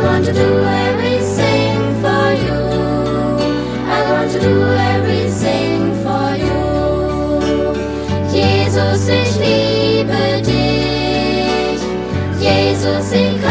want to do everything for you. I want to do everything for you. Jesus, ich liebe dich. Jesus, ich